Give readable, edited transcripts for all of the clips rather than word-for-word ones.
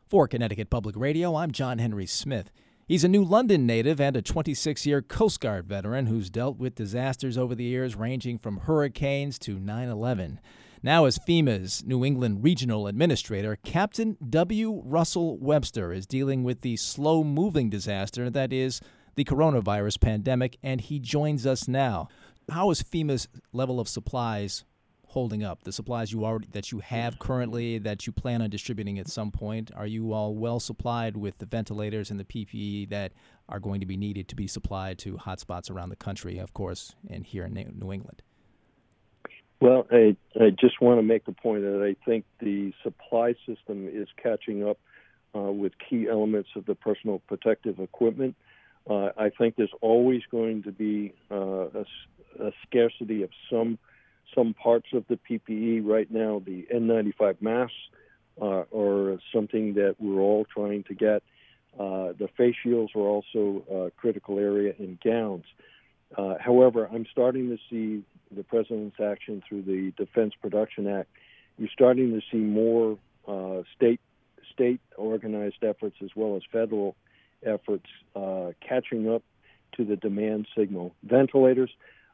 For Connecticut Public Radio, I'm John Henry Smith. He's a New London native and a 26-year Coast Guard veteran who's dealt with disasters over the years ranging from hurricanes to 9/11. Now as FEMA's New England Regional Administrator, Captain W. Russell Webster is dealing with the slow-moving disaster that is the coronavirus pandemic, and he joins us now. How is FEMA's level of supplies holding up? The supplies that you have currently, that you plan on distributing at some point, are you all well supplied with the ventilators and the PPE that are going to be needed to be supplied to hotspots around the country, of course, and here in New England? Well, I just want to make the point that I think the supply system is catching up with key elements of the personal protective equipment. I think there's always going to be a scarcity of some parts of the PPE. Right now, the N95 masks are something that we're all trying to get. The face shields are also a critical area, in gowns. However, I'm starting to see the President's action through the Defense Production Act. You're starting to see more state organized efforts as well as federal efforts catching up to the demand signal. Ventilators.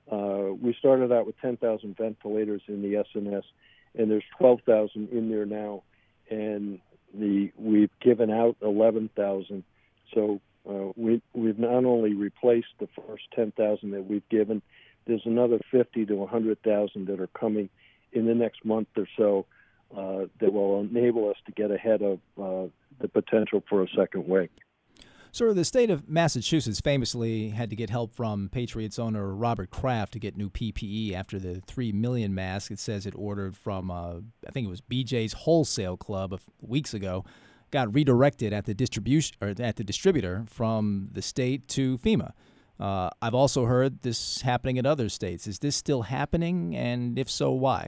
We started out with 10,000 ventilators in the SNS, and there's 12,000 in there now, and we've given out 11,000. So we've not only replaced the first 10,000 that we've given, there's another 50 to 100,000 that are coming in the next month or so that will enable us to get ahead of the potential for a second wave. Sir, the state of Massachusetts famously had to get help from Patriots owner Robert Kraft to get new PPE after the 3 million masks it says it ordered from, I think it was BJ's Wholesale Club weeks ago, got redirected at the distributor from the state to FEMA. I've also heard this happening in other states. Is this still happening, and if so, why?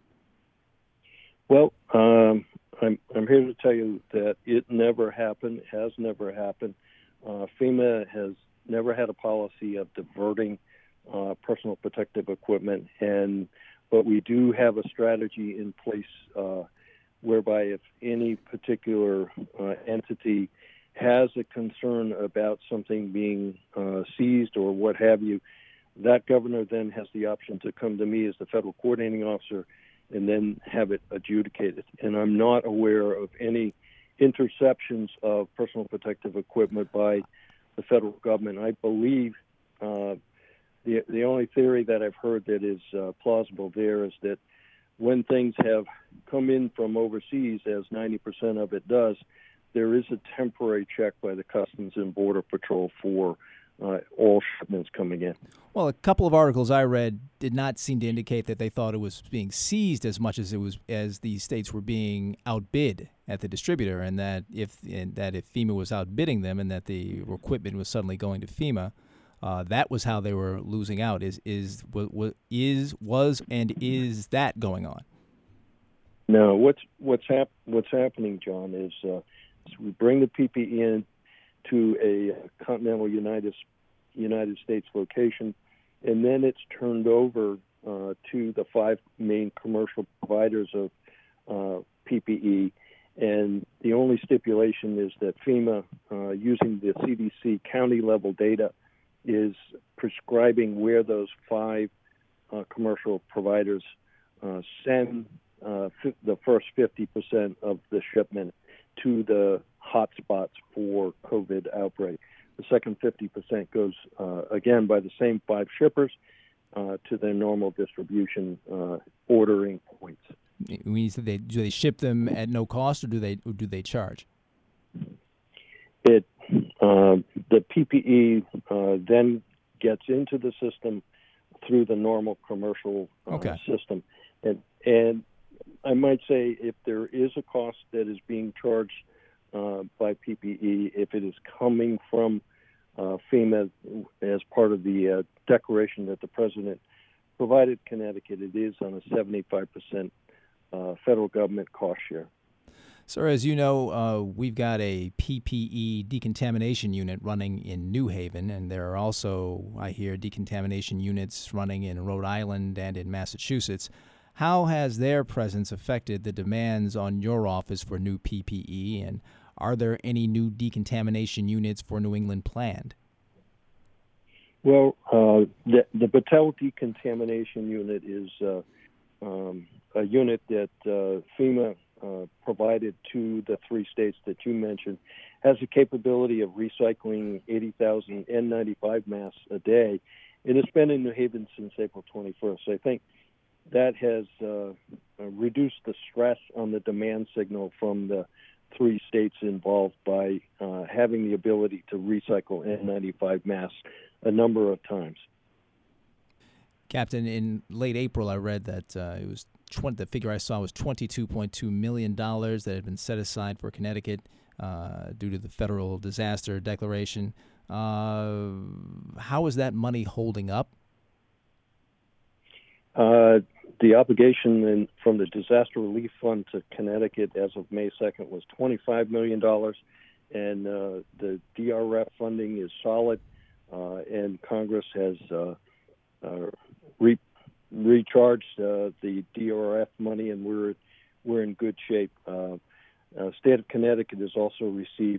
Well, I'm here to tell you that it never happened, has never happened. FEMA has never had a policy of diverting personal protective equipment, but we do have a strategy in place whereby if any particular entity has a concern about something being seized or what have you, that governor then has the option to come to me as the federal coordinating officer and then have it adjudicated. And I'm not aware of any interceptions of personal protective equipment by the federal government. I believe the only theory that I've heard that is plausible there is that when things have come in from overseas, as 90% of it does, there is a temporary check by the Customs and Border Patrol for all shipments coming in. Well, a couple of articles I read did not seem to indicate that they thought it was being seized as much as the states were being outbid at the distributor, and that if FEMA was outbidding them and that the equipment was suddenly going to FEMA, that was how they were losing out. Is that going on? No. What's happening, John, is we bring the PPE in to a continental United States location, and then it's turned over to the 5 main commercial providers of PPE. And the only stipulation is that FEMA, using the CDC county-level data, is prescribing where those 5 commercial providers send the first 50% of the shipment to the hotspots for COVID outbreak. The second 50% goes, again, by the same 5 shippers to their normal distribution ordering points. Do they ship them at no cost, or do they charge? The PPE then gets into the system through the normal commercial system, and I might say if there is a cost that is being charged by PPE, if it is coming from FEMA as part of the declaration that the President provided Connecticut, it is on a 75% federal government cost share. Sir, as you know, we've got a PPE decontamination unit running in New Haven, and there are also, I hear, decontamination units running in Rhode Island and in Massachusetts. How has their presence affected the demands on your office for new PPE, and Are there any new decontamination units for New England planned? Well, the Battelle Decontamination Unit is a unit that FEMA provided to the 3 states that you mentioned. Has a capability of recycling 80,000 N95 masks a day. It has been in New Haven since April 21st. So I think that has reduced the stress on the demand signal from the 3 states involved by having the ability to recycle N95 masks a number of times. Captain, in late April, I read that it was the figure I saw was $22.2 million that had been set aside for Connecticut due to the federal disaster declaration. How is that money holding up? The obligation from the Disaster Relief Fund to Connecticut as of May 2nd was $25 million, and the DRF funding is solid, and Congress has recharged the DRF money, and we're in good shape. State of Connecticut has also received,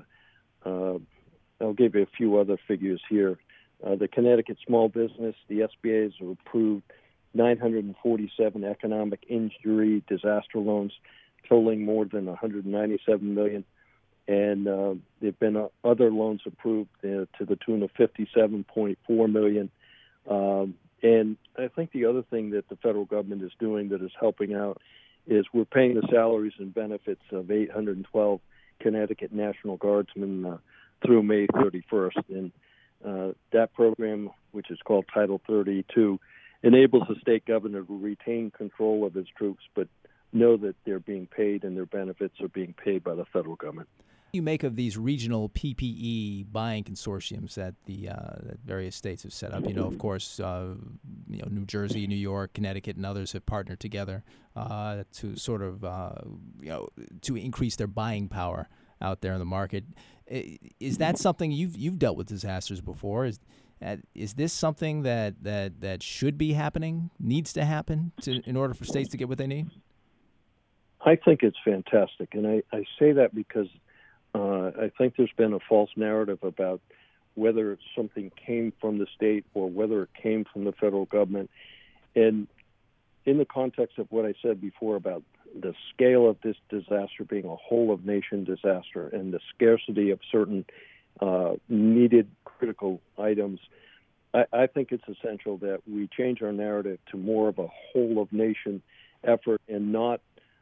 I'll give you a few other figures here. The Connecticut Small Business, the SBA has approved 947 economic injury disaster loans totaling more than $197 million. And there have been other loans approved to the tune of $57.4 million. And I think the other thing that the federal government is doing that is helping out is we're paying the salaries and benefits of 812 Connecticut National Guardsmen through May 31st. And that program, which is called Title 32, enables the state governor to retain control of his troops, but know that they're being paid and their benefits are being paid by the federal government. What do you make of these regional PPE buying consortiums that that various states have set up? Of course, New Jersey, New York, Connecticut, and others have partnered together to sort of, to increase their buying power out there in the market. Is that something you've dealt with disasters before? Is this something that should be happening, needs to happen in order for states to get what they need? I think it's fantastic, and I say that because I think there's been a false narrative about whether something came from the state or whether it came from the federal government. And in the context of what I said before about the scale of this disaster being a whole-of-nation disaster and the scarcity of certain needed critical items, I think it's essential that we change our narrative to more of a whole-of-nation effort and not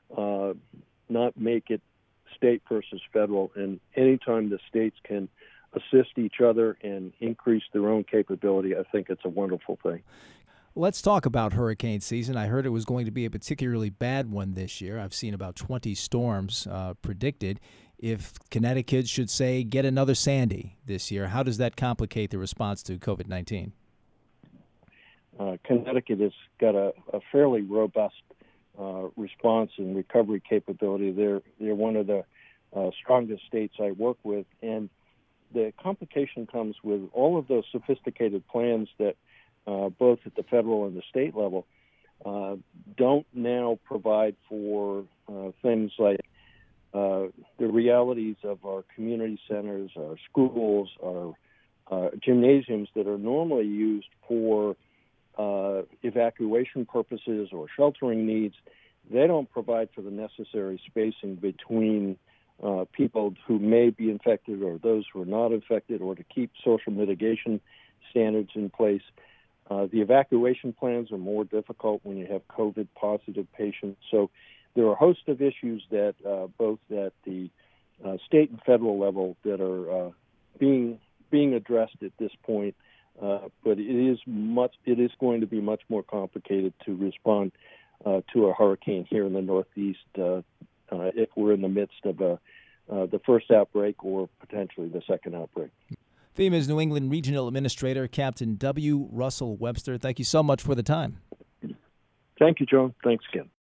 make it state versus federal. And anytime the states can assist each other and increase their own capability, I think it's a wonderful thing. Let's talk about hurricane season. I heard it was going to be a particularly bad one this year. I've seen about 20 storms predicted. If Connecticut should say get another Sandy this year, how does that complicate the response to COVID-19? Connecticut has got a fairly robust response and recovery capability. They're one of the strongest states I work with, and the complication comes with all of those sophisticated plans that both at the federal and the state level don't now provide for things like the realities of our community centers, our schools, our gymnasiums that are normally used for evacuation purposes or sheltering needs. They don't provide for the necessary spacing between people who may be infected or those who are not infected, or to keep social mitigation standards in place. The evacuation plans are more difficult when you have COVID-positive patients. So there are a host of issues that both at the state and federal level that are being addressed at this point. But it is going to be much more complicated to respond to a hurricane here in the Northeast if we're in the midst of the first outbreak or potentially the second outbreak. FEMA's New England Regional Administrator, Captain W. Russell Webster, thank you so much for the time. Thank you, John. Thanks again.